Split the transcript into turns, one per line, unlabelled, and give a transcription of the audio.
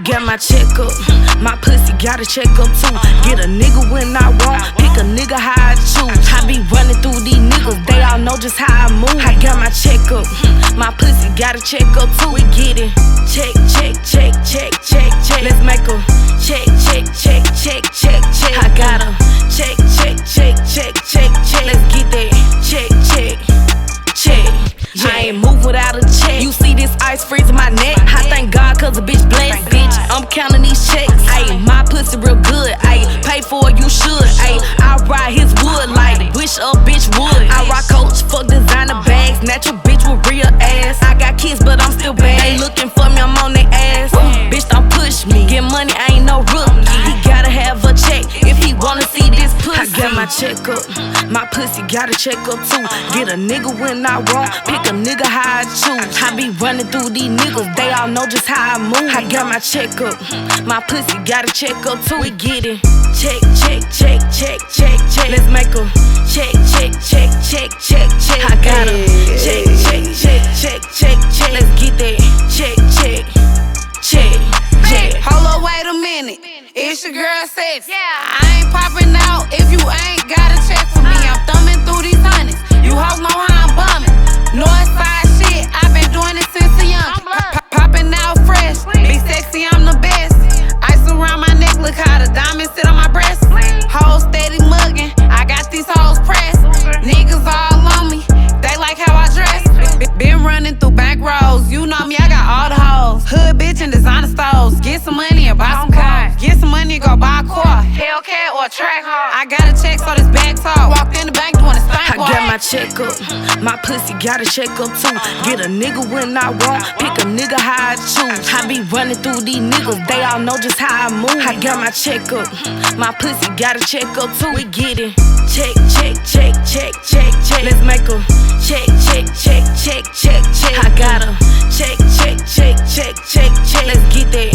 got my check up, my pussy gotta check up too. Get a nigga when I want, pick a nigga how I choose. I be running through these niggas, they all know just how I move. I got my check up, my pussy gotta check up too. We get it, check, check, check, check, check, check. Let's make a check, check, check, check, check, check. I got a check, check, check, check, check, check. Let's get that check, check, check. I ain't move without a check. You see this ice freezing my neck. I thank God cause a bitch blessed, bitch. I'm counting these checks. Ayy, my pussy real good. Ayy, pay for it, you should. Ayy, I ride his wood like wish a bitch would. I rock Coach, fuck designer bags. Natural bitch with real ass. I got kids, but I'm still bad. They looking for me, I'm on their ass. Bitch, don't push me. Get money, I ain't no rookie. He gotta have a check if he wanna see this pussy. I got my check up, my pussy gotta check up too. Get a nigga when I want, pick a nigga how I choose. I be running through these niggas, they all know just how I move. I got my check up, my pussy gotta check up too. We get it, check, check, check, check, check, check. Let's make a check, check, check, check, check, check. I got a check, check, check, check, check, check. Let's get that check, check, check, check.
Hold up, wait a minute. It's your girl Sex. I ain't popping out if you ain't got a check for me. I'm thumbing through these hundreds. You hoes know how I'm bumming. Northside shit, I've been doing it since a young. Popping out fresh, be sexy, I'm the best. Ice around my neck, look how the diamonds sit on my breast. Hoes steady mugging, I got these hoes pressed. Niggas all on me, they like how I dress. Been running through back roads, you know me, I got all the hoes. Hood bitch and designer stores, get some money and buy some cars. Get some money and go buy a car, Hellcat or a track hard. I got a check so this bag talk. Walked in the bank doing a stank.
I got my check up, my pussy gotta check up too. Get a nigga when I want, pick a nigga how I choose. I be running through these niggas, they all know just how I move. I got my check up, my pussy gotta check up too. We get it, check, check, check, check, check, check. Let's make a check, check, check, check, check, check. I got a check, check, check, check, check, check. Let's get that